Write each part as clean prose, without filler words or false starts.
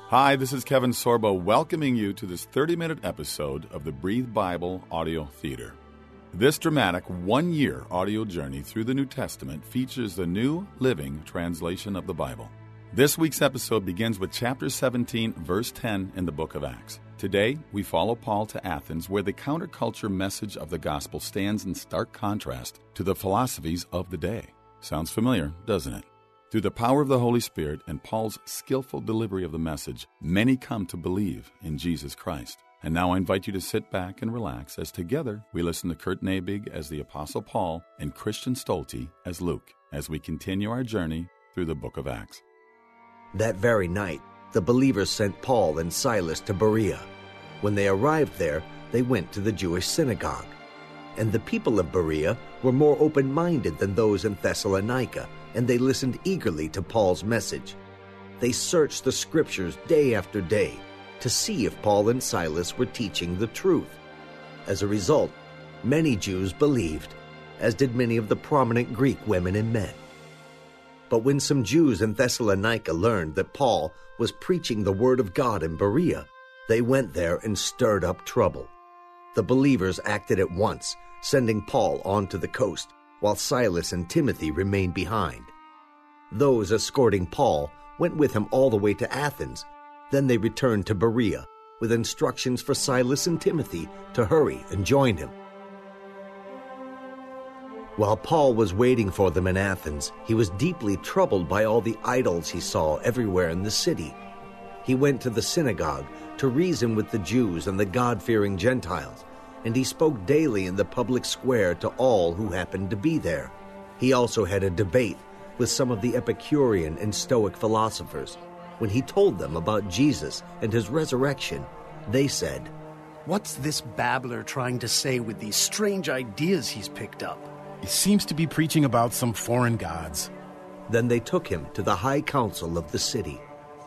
Hi, this is Kevin Sorbo welcoming you to this 30-minute episode of the Breathe Bible Audio Theater. This dramatic one-year audio journey through the New Testament features the New Living Translation of the Bible. This week's episode begins with chapter 17, verse 10 in the book of Acts. Today, we follow Paul to Athens, where the counterculture message of the gospel stands in stark contrast to the philosophies of the day. Sounds familiar, doesn't it? Through the power of the Holy Spirit and Paul's skillful delivery of the message, many come to believe in Jesus Christ. And now I invite you to sit back and relax as together we listen to Kurt Nabig as the Apostle Paul and Christian Stolte as Luke, as we continue our journey through the book of Acts. That very night, the believers sent Paul and Silas to Berea. When they arrived there, they went to the Jewish synagogue. And the people of Berea were more open-minded than those in Thessalonica, and they listened eagerly to Paul's message. They searched the Scriptures day after day to see if Paul and Silas were teaching the truth. As a result, many Jews believed, as did many of the prominent Greek women and men. But when some Jews in Thessalonica learned that Paul was preaching the Word of God in Berea, they went there and stirred up trouble. The believers acted at once, sending Paul onto the coast, while Silas and Timothy remained behind. Those escorting Paul went with him all the way to Athens. Then they returned to Berea with instructions for Silas and Timothy to hurry and join him. While Paul was waiting for them in Athens, he was deeply troubled by all the idols he saw everywhere in the city. He went to the synagogue to reason with the Jews and the God-fearing Gentiles, and he spoke daily in the public square to all who happened to be there. He also had a debate with some of the Epicurean and Stoic philosophers. When he told them about Jesus and his resurrection, they said, "What's this babbler trying to say with these strange ideas he's picked up? He seems to be preaching about some foreign gods." Then they took him to the high council of the city.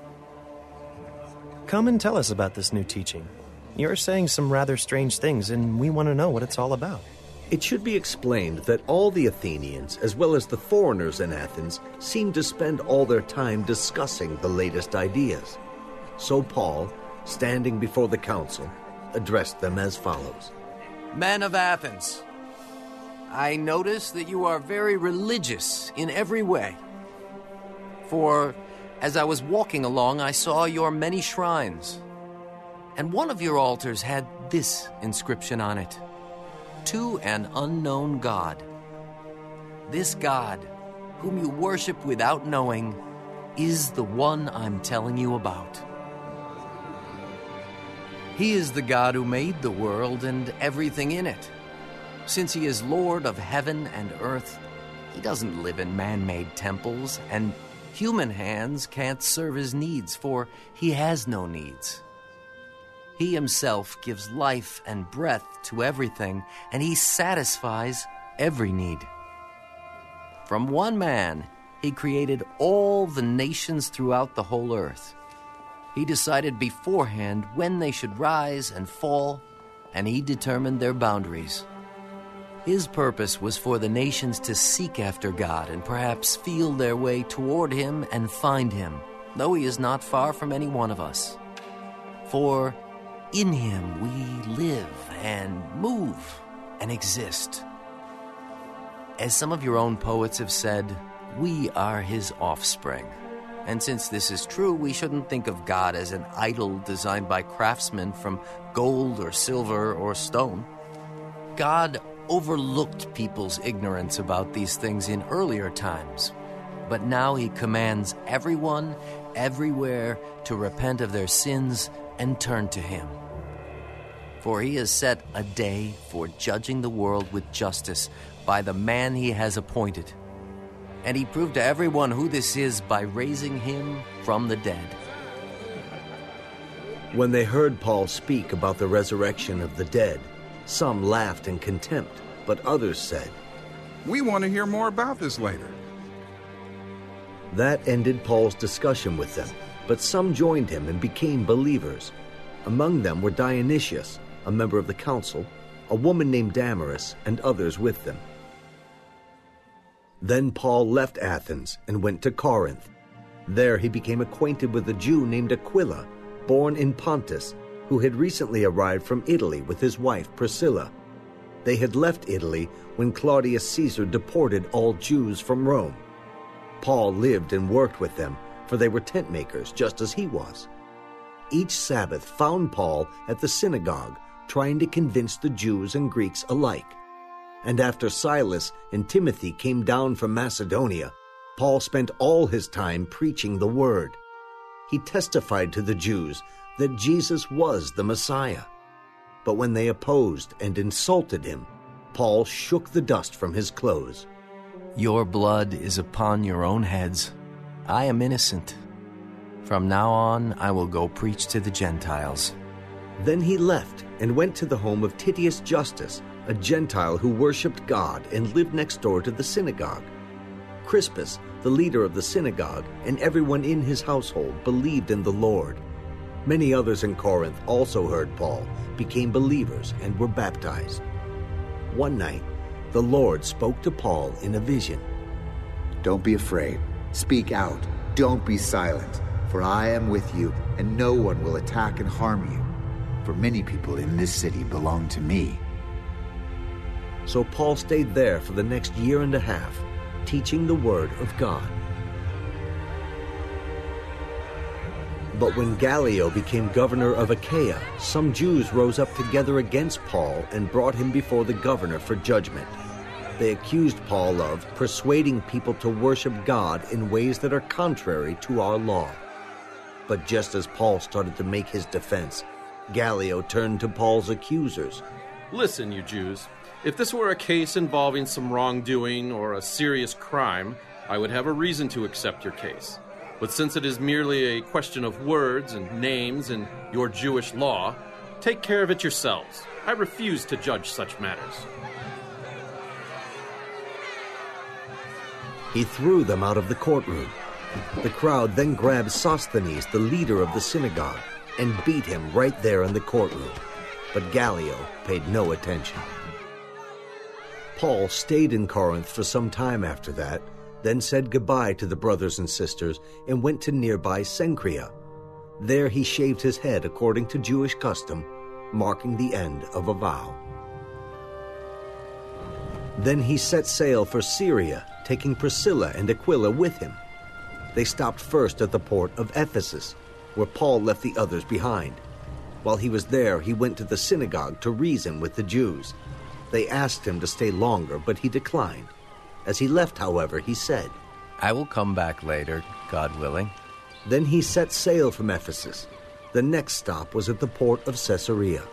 "Come and tell us about this new teaching. You're saying some rather strange things, and we want to know what it's all about." It should be explained that all the Athenians, as well as the foreigners in Athens, seemed to spend all their time discussing the latest ideas. So Paul, standing before the council, addressed them as follows. "Men of Athens, I notice that you are very religious in every way. For as I was walking along, I saw your many shrines, and one of your altars had this inscription on it: To an unknown God. This God, whom you worship without knowing, is the one I'm telling you about. He is the God who made the world and everything in it. Since he is Lord of heaven and earth, he doesn't live in man-made temples, and human hands can't serve his needs, for he has no needs. He himself gives life and breath to everything, and he satisfies every need. From one man, he created all the nations throughout the whole earth. He decided beforehand when they should rise and fall, and he determined their boundaries. His purpose was for the nations to seek after God and perhaps feel their way toward him and find him, though he is not far from any one of us. For in him we live and move and exist. As some of your own poets have said, we are his offspring. And since this is true, we shouldn't think of God as an idol designed by craftsmen from gold or silver or stone. God overlooked people's ignorance about these things in earlier times, but now he commands everyone, everywhere, to repent of their sins and turn to him. For he has set a day for judging the world with justice by the man he has appointed. And he proved to everyone who this is by raising him from the dead." When they heard Paul speak about the resurrection of the dead, some laughed in contempt, but others said, "We want to hear more about this later." That ended Paul's discussion with them, but some joined him and became believers. Among them were Dionysius, a member of the council, a woman named Damaris, and others with them. Then Paul left Athens and went to Corinth. There he became acquainted with a Jew named Aquila, born in Pontus, who had recently arrived from Italy with his wife Priscilla. They had left Italy when Claudius Caesar deported all Jews from Rome. Paul lived and worked with them, for they were tent makers just as he was. Each Sabbath found Paul at the synagogue, trying to convince the Jews and Greeks alike. And after Silas and Timothy came down from Macedonia, Paul spent all his time preaching the word. He testified to the Jews that Jesus was the Messiah. But when they opposed and insulted him, Paul shook the dust from his clothes. Your blood is upon your own heads. I am innocent. From now on, I will go preach to the Gentiles. Then he left and went to the home of Titius Justus, a Gentile who worshipped God and lived next door to the synagogue. Crispus, the leader of the synagogue, and everyone in his household believed in the Lord. Many others in Corinth also heard Paul, became believers, and were baptized. One night, the Lord spoke to Paul in a vision. Don't be afraid. Speak out. Don't be silent, for I am with you, and no one will attack and harm you. For many people in this city belong to me. So Paul stayed there for the next year and a half, teaching the word of God. But when Gallio became governor of Achaia, some Jews rose up together against Paul and brought him before the governor for judgment. They accused Paul of persuading people to worship God in ways that are contrary to our law. But just as Paul started to make his defense, Gallio turned to Paul's accusers. Listen, you Jews, if this were a case involving some wrongdoing or a serious crime, I would have a reason to accept your case. But since it is merely a question of words and names and your Jewish law, take care of it yourselves. I refuse to judge such matters. He threw them out of the courtroom. The crowd then grabbed Sosthenes, the leader of the synagogue, and beat him right there in the courtroom. But Gallio paid no attention. Paul stayed in Corinth for some time after that, then said goodbye to the brothers and sisters and went to nearby Cenchrea. There he shaved his head according to Jewish custom, marking the end of a vow. Then he set sail for Syria, taking Priscilla and Aquila with him. They stopped first at the port of Ephesus, where Paul left the others behind. While he was there, he went to the synagogue to reason with the Jews. They asked him to stay longer, but he declined. As he left, however, he said, I will come back later, God willing. Then he set sail from Ephesus. The next stop was at the port of Caesarea.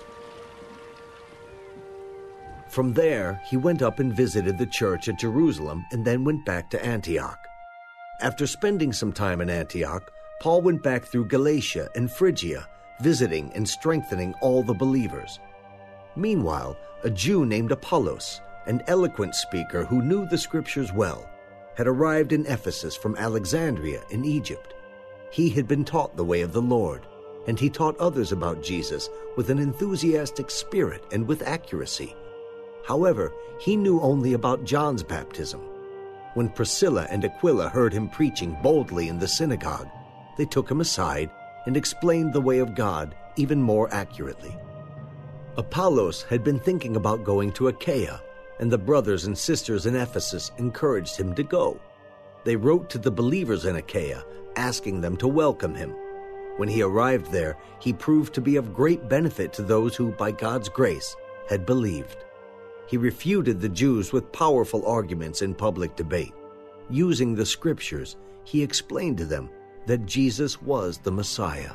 From there, he went up and visited the church at Jerusalem and then went back to Antioch. After spending some time in Antioch, Paul went back through Galatia and Phrygia, visiting and strengthening all the believers. Meanwhile, a Jew named Apollos, an eloquent speaker who knew the scriptures well, had arrived in Ephesus from Alexandria in Egypt. He had been taught the way of the Lord, and he taught others about Jesus with an enthusiastic spirit and with accuracy. However, he knew only about John's baptism. When Priscilla and Aquila heard him preaching boldly in the synagogue, they took him aside and explained the way of God even more accurately. Apollos had been thinking about going to Achaia, and the brothers and sisters in Ephesus encouraged him to go. They wrote to the believers in Achaia, asking them to welcome him. When he arrived there, he proved to be of great benefit to those who, by God's grace, had believed. He refuted the Jews with powerful arguments in public debate. Using the scriptures, he explained to them that Jesus was the Messiah.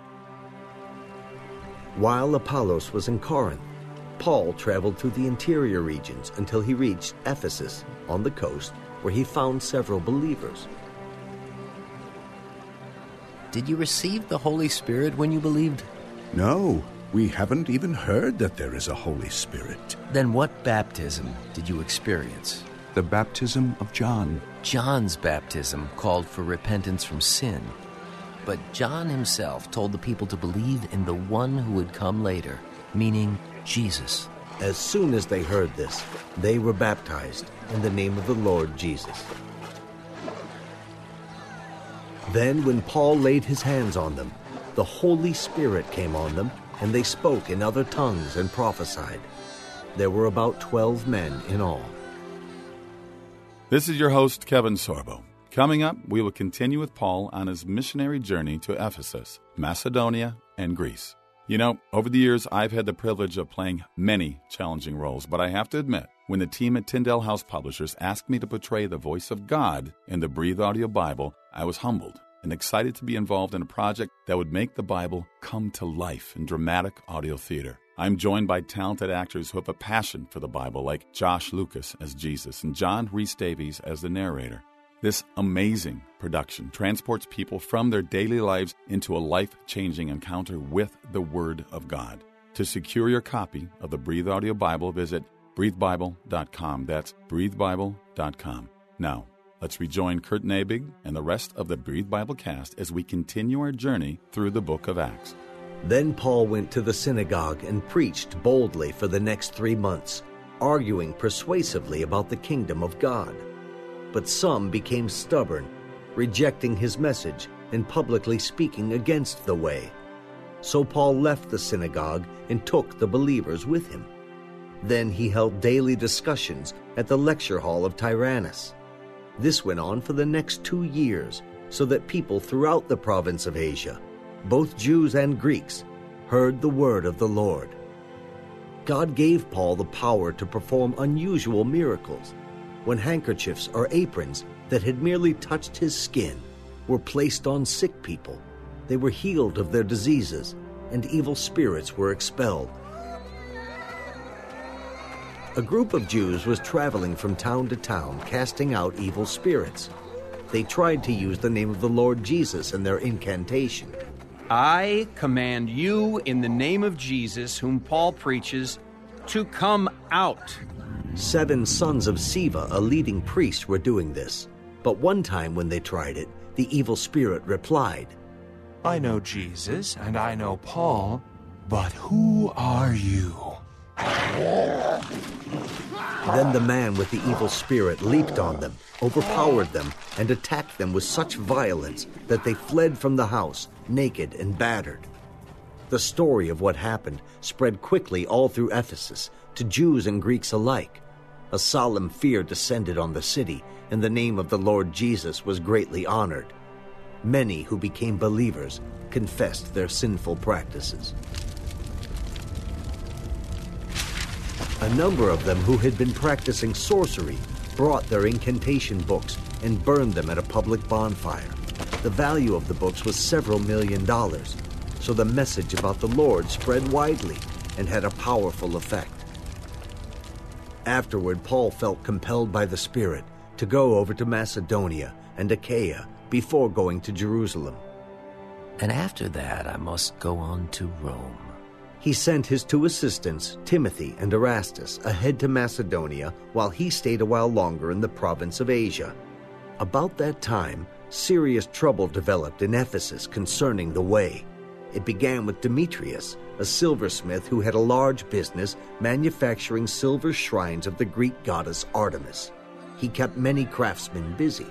While Apollos was in Corinth, Paul traveled through the interior regions until he reached Ephesus on the coast, where he found several believers. Did you receive the Holy Spirit when you believed? No, we haven't even heard that there is a Holy Spirit. Then what baptism did you experience? The baptism of John. John's baptism called for repentance from sin. But John himself told the people to believe in the one who would come later, meaning Jesus. As soon as they heard this, they were baptized in the name of the Lord Jesus. Then when Paul laid his hands on them, the Holy Spirit came on them, and they spoke in other tongues and prophesied. There were about 12 men in all. This is your host, Kevin Sorbo. Coming up, we will continue with Paul on his missionary journey to Ephesus, Macedonia, and Greece. You know, over the years, I've had the privilege of playing many challenging roles, but I have to admit, when the team at Tyndale House Publishers asked me to portray the voice of God in the Breathe Audio Bible, I was humbled and excited to be involved in a project that would make the Bible come to life in dramatic audio theater. I'm joined by talented actors who have a passion for the Bible, like Josh Lucas as Jesus and John Rhys Davies as the narrator. This amazing production transports people from their daily lives into a life-changing encounter with the Word of God. To secure your copy of the Breathe Audio Bible, visit breathebible.com. That's breathebible.com. Now, let's rejoin Kurt Nabig and the rest of the Breathe Bible cast as we continue our journey through the book of Acts. Then Paul went to the synagogue and preached boldly for the next 3 months, arguing persuasively about the kingdom of God. But some became stubborn, rejecting his message and publicly speaking against the way. So Paul left the synagogue and took the believers with him. Then he held daily discussions at the lecture hall of Tyrannus. This went on for the next 2 years, so that people throughout the province of Asia, both Jews and Greeks, heard the word of the Lord. God gave Paul the power to perform unusual miracles. When handkerchiefs or aprons that had merely touched his skin were placed on sick people, they were healed of their diseases, and evil spirits were expelled. A group of Jews was traveling from town to town, casting out evil spirits. They tried to use the name of the Lord Jesus in their incantation. I command you in the name of Jesus, whom Paul preaches, to come out. 7 sons of Sceva, a leading priest, were doing this. But one time when they tried it, the evil spirit replied, I know Jesus and I know Paul, but who are you? Then the man with the evil spirit leaped on them, overpowered them, and attacked them with such violence that they fled from the house, naked and battered. The story of what happened spread quickly all through Ephesus, to Jews and Greeks alike. A solemn fear descended on the city, and the name of the Lord Jesus was greatly honored. Many who became believers confessed their sinful practices. A number of them who had been practicing sorcery brought their incantation books and burned them at a public bonfire. The value of the books was several $1 million, so the message about the Lord spread widely and had a powerful effect. Afterward, Paul felt compelled by the Spirit to go over to Macedonia and Achaia before going to Jerusalem. And after that, I must go on to Rome. He sent his 2 assistants, Timothy and Erastus, ahead to Macedonia while he stayed a while longer in the province of Asia. About that time, serious trouble developed in Ephesus concerning the way. It began with Demetrius, a silversmith who had a large business manufacturing silver shrines of the Greek goddess Artemis. He kept many craftsmen busy.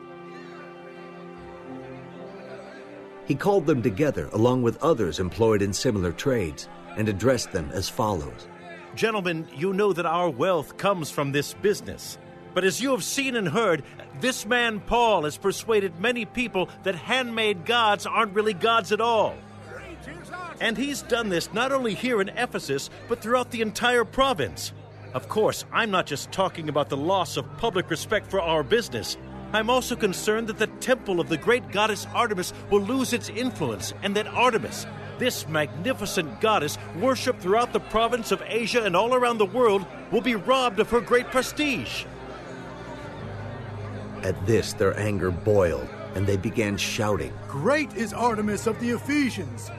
He called them together along with others employed in similar trades and addressed them as follows. Gentlemen, you know that our wealth comes from this business. But as you have seen and heard, this man Paul has persuaded many people that handmade gods aren't really gods at all. And he's done this not only here in Ephesus, but throughout the entire province. Of course, I'm not just talking about the loss of public respect for our business. I'm also concerned that the temple of the great goddess Artemis will lose its influence, and that Artemis, this magnificent goddess worshipped throughout the province of Asia and all around the world, will be robbed of her great prestige. At this, their anger boiled, and they began shouting, Great is Artemis of the Ephesians!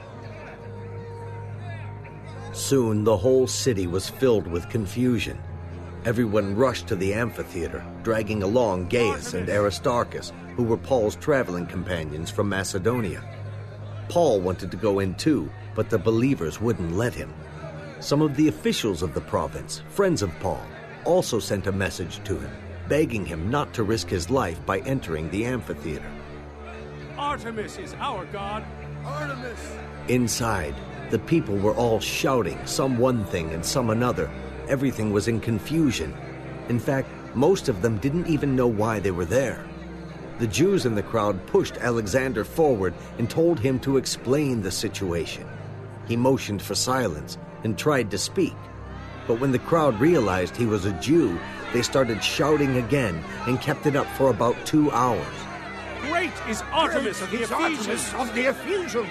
Soon the whole city was filled with confusion. Everyone rushed to the amphitheater, dragging along Gaius and Aristarchus, who were Paul's traveling companions from Macedonia. Paul wanted to go in too, but the believers wouldn't let him. Some of the officials of the province, friends of Paul, also sent a message to him, begging him not to risk his life by entering the amphitheater. Artemis is our god. Artemis! Inside, the people were all shouting, some one thing and some another. Everything was in confusion. In fact, most of them didn't even know why they were there. The Jews in the crowd pushed Alexander forward and told him to explain the situation. He motioned for silence and tried to speak. But when the crowd realized he was a Jew, they started shouting again and kept it up for about 2 hours. Great is Artemis of the Ephesians!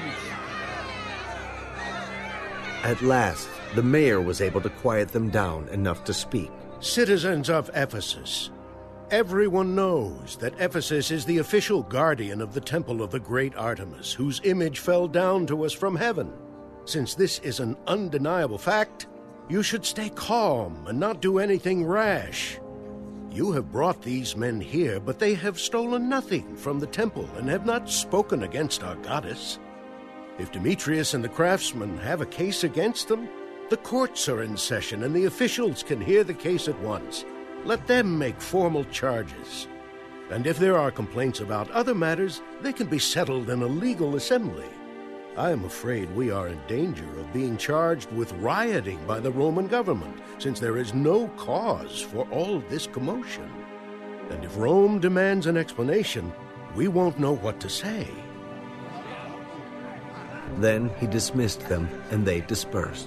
At last, the mayor was able to quiet them down enough to speak. Citizens of Ephesus, everyone knows that Ephesus is the official guardian of the temple of the great Artemis, whose image fell down to us from heaven. Since this is an undeniable fact, you should stay calm and not do anything rash. You have brought these men here, but they have stolen nothing from the temple and have not spoken against our goddess. If Demetrius and the craftsmen have a case against them, the courts are in session and the officials can hear the case at once. Let them make formal charges. And if there are complaints about other matters, they can be settled in a legal assembly. I am afraid we are in danger of being charged with rioting by the Roman government, since there is no cause for all this commotion. And if Rome demands an explanation, we won't know what to say. Then he dismissed them, and they dispersed.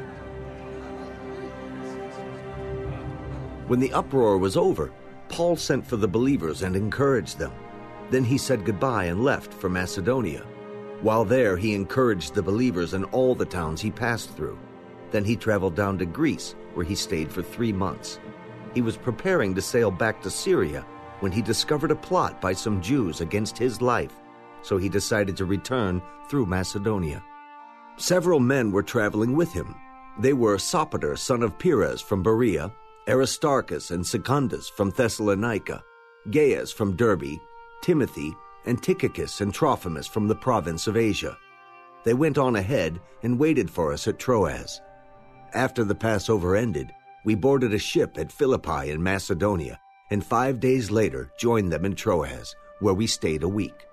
When the uproar was over, Paul sent for the believers and encouraged them. Then he said goodbye and left for Macedonia. While there, he encouraged the believers in all the towns he passed through. Then he traveled down to Greece, where he stayed for 3 months. He was preparing to sail back to Syria when he discovered a plot by some Jews against his life, so he decided to return through Macedonia. Several men were traveling with him. They were Sopater, son of Pires, from Berea, Aristarchus and Secundus from Thessalonica, Gaius from Derbe, Timothy, and Tychicus and Trophimus from the province of Asia. They went on ahead and waited for us at Troas. After the Passover ended, we boarded a ship at Philippi in Macedonia, and 5 days later joined them in Troas, where we stayed a week.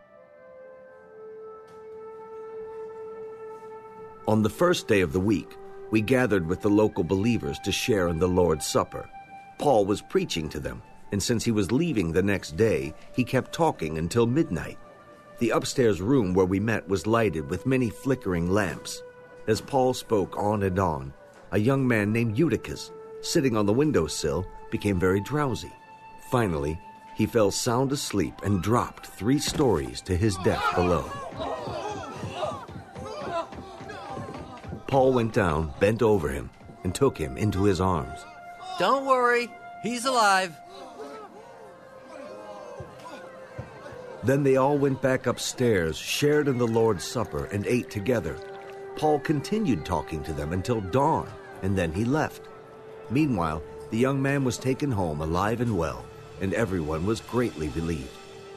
On the first day of the week, we gathered with the local believers to share in the Lord's Supper. Paul was preaching to them, and since he was leaving the next day, he kept talking until midnight. The upstairs room where we met was lighted with many flickering lamps. As Paul spoke on and on, a young man named Eutychus, sitting on the windowsill, became very drowsy. Finally, he fell sound asleep and dropped 3 stories to his death below. Paul went down, bent over him, and took him into his arms. Don't worry, he's alive. Then they all went back upstairs, shared in the Lord's Supper, and ate together. Paul continued talking to them until dawn, and then he left. Meanwhile, the young man was taken home alive and well, and everyone was greatly relieved.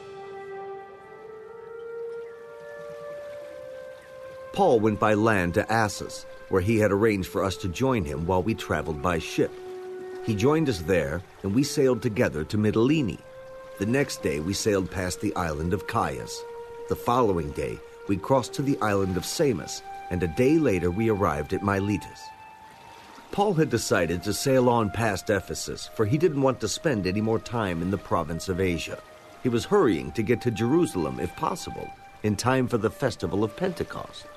Paul went by land to Assos, where he had arranged for us to join him while we traveled by ship. He joined us there, and we sailed together to Mytilene. The next day, we sailed past the island of Chios. The following day, we crossed to the island of Samos, and a day later we arrived at Miletus. Paul had decided to sail on past Ephesus, for he didn't want to spend any more time in the province of Asia. He was hurrying to get to Jerusalem, if possible, in time for the festival of Pentecost.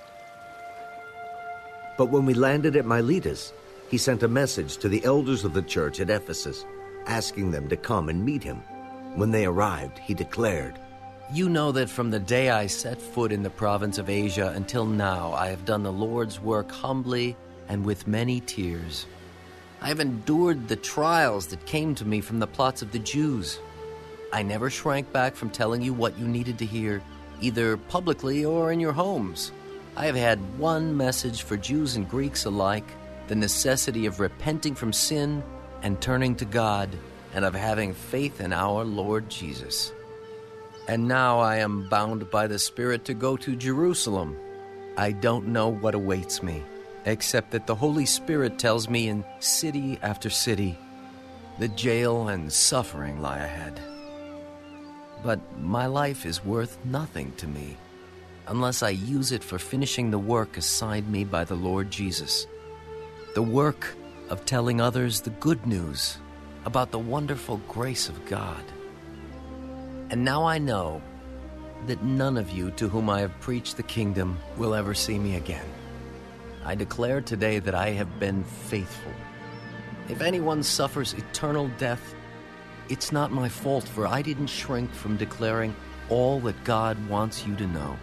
But when we landed at Miletus, he sent a message to the elders of the church at Ephesus, asking them to come and meet him. When they arrived, he declared, You know that from the day I set foot in the province of Asia until now, I have done the Lord's work humbly and with many tears. I have endured the trials that came to me from the plots of the Jews. I never shrank back from telling you what you needed to hear, either publicly or in your homes. I have had one message for Jews and Greeks alike, the necessity of repenting from sin and turning to God, and of having faith in our Lord Jesus. And now I am bound by the Spirit to go to Jerusalem. I don't know what awaits me, except that the Holy Spirit tells me in city after city, the jail and suffering lie ahead. But my life is worth nothing to me unless I use it for finishing the work assigned me by the Lord Jesus. The work of telling others the good news about the wonderful grace of God. And now I know that none of you to whom I have preached the kingdom will ever see me again. I declare today that I have been faithful. If anyone suffers eternal death, it's not my fault, for I didn't shrink from declaring all that God wants you to know.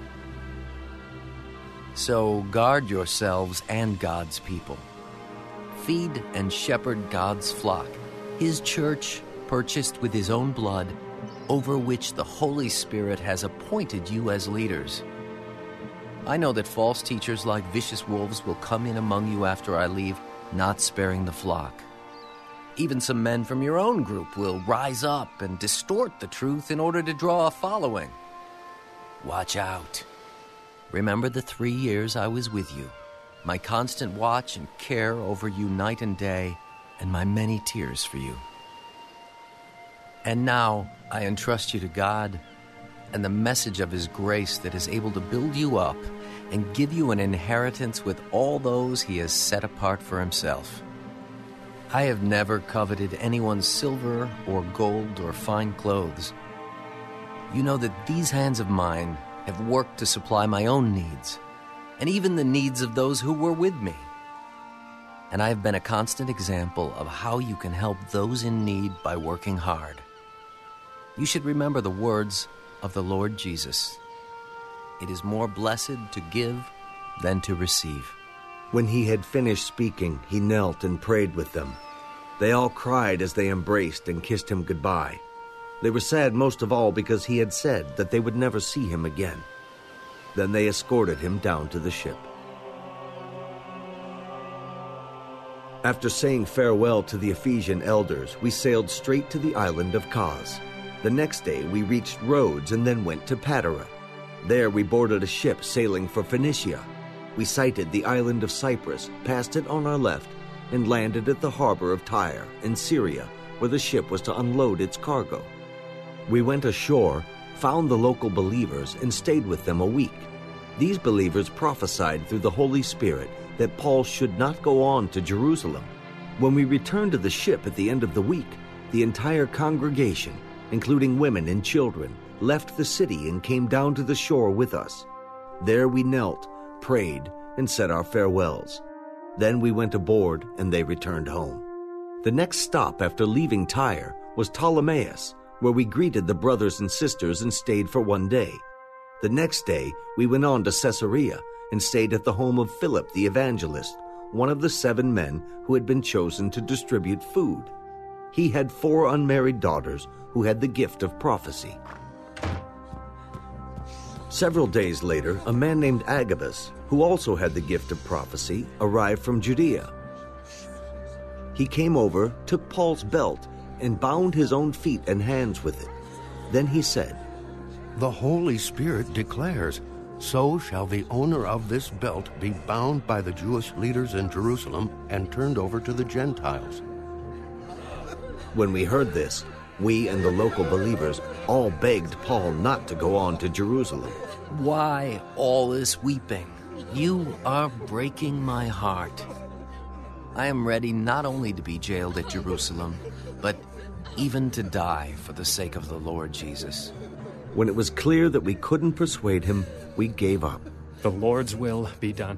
So guard yourselves and God's people. Feed and shepherd God's flock, His church purchased with His own blood, over which the Holy Spirit has appointed you as leaders. I know that false teachers like vicious wolves will come in among you after I leave, not sparing the flock. Even some men from your own group will rise up and distort the truth in order to draw a following. Watch out. Remember the 3 years I was with you, my constant watch and care over you night and day, and my many tears for you. And now I entrust you to God and the message of His grace that is able to build you up and give you an inheritance with all those He has set apart for Himself. I have never coveted anyone's silver or gold or fine clothes. You know that these hands of mine have worked to supply my own needs, and even the needs of those who were with me. And I have been a constant example of how you can help those in need by working hard. You should remember the words of the Lord Jesus. It is more blessed to give than to receive. When he had finished speaking, he knelt and prayed with them. They all cried as they embraced and kissed him goodbye. They were sad most of all because he had said that they would never see him again. Then they escorted him down to the ship. After saying farewell to the Ephesian elders, we sailed straight to the island of Kos. The next day we reached Rhodes and then went to Patara. There we boarded a ship sailing for Phoenicia. We sighted the island of Cyprus, passed it on our left, and landed at the harbor of Tyre in Syria, where the ship was to unload its cargo. We went ashore, found the local believers, and stayed with them a week. These believers prophesied through the Holy Spirit that Paul should not go on to Jerusalem. When we returned to the ship at the end of the week, the entire congregation, including women and children, left the city and came down to the shore with us. There we knelt, prayed, and said our farewells. Then we went aboard and they returned home. The next stop after leaving Tyre was Ptolemais, where we greeted the brothers and sisters and stayed for 1 day. The next day we went on to Caesarea and stayed at the home of Philip the evangelist, one of the 7 men who had been chosen to distribute food. He had 4 unmarried daughters who had the gift of prophecy. Several days later, a man named Agabus, who also had the gift of prophecy, arrived from Judea. He came over, took Paul's belt, and bound his own feet and hands with it. Then he said, "The Holy Spirit declares, so shall the owner of this belt be bound by the Jewish leaders in Jerusalem and turned over to the Gentiles." When we heard this, we and the local believers all begged Paul not to go on to Jerusalem. Why all this weeping? You are breaking my heart. I am ready not only to be jailed at Jerusalem, but even to die for the sake of the Lord Jesus. When it was clear that we couldn't persuade him, we gave up. The Lord's will be done.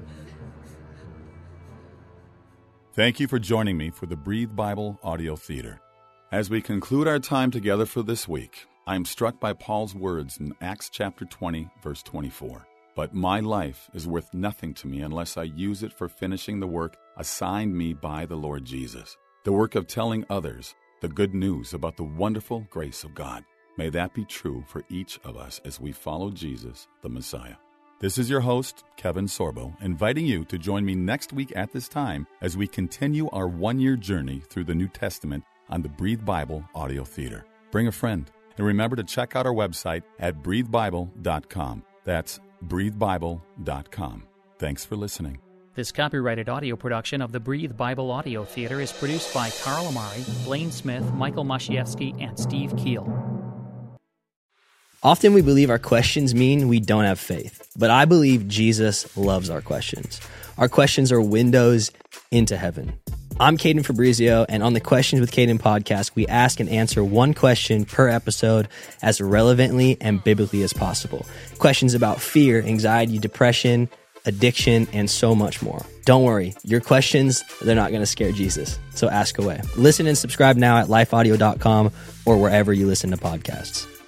Thank you for joining me for the Breathe Bible Audio Theater. As we conclude our time together for this week, I am struck by Paul's words in Acts chapter 20, verse 24. But my life is worth nothing to me unless I use it for finishing the work assigned me by the Lord Jesus, the work of telling others the good news about the wonderful grace of God. May that be true for each of us as we follow Jesus, the Messiah. This is your host, Kevin Sorbo, inviting you to join me next week at this time as we continue our 1-year journey through the New Testament on the Breathe Bible Audio Theater. Bring a friend, and remember to check out our website at breathebible.com. That's breathebible.com. Thanks for listening. This copyrighted audio production of the Breathe Bible Audio Theater is produced by Carl Amari, Blaine Smith, Michael Masiewski, and Steve Keel. Often we believe our questions mean we don't have faith, but I believe Jesus loves our questions. Our questions are windows into heaven. I'm Caden Fabrizio, and on the Questions with Caden podcast, we ask and answer one question per episode as relevantly and biblically as possible. Questions about fear, anxiety, depression, addiction, and so much more. Don't worry, your questions, they're not going to scare Jesus, so ask away. Listen and subscribe now at lifeaudio.com or wherever you listen to podcasts.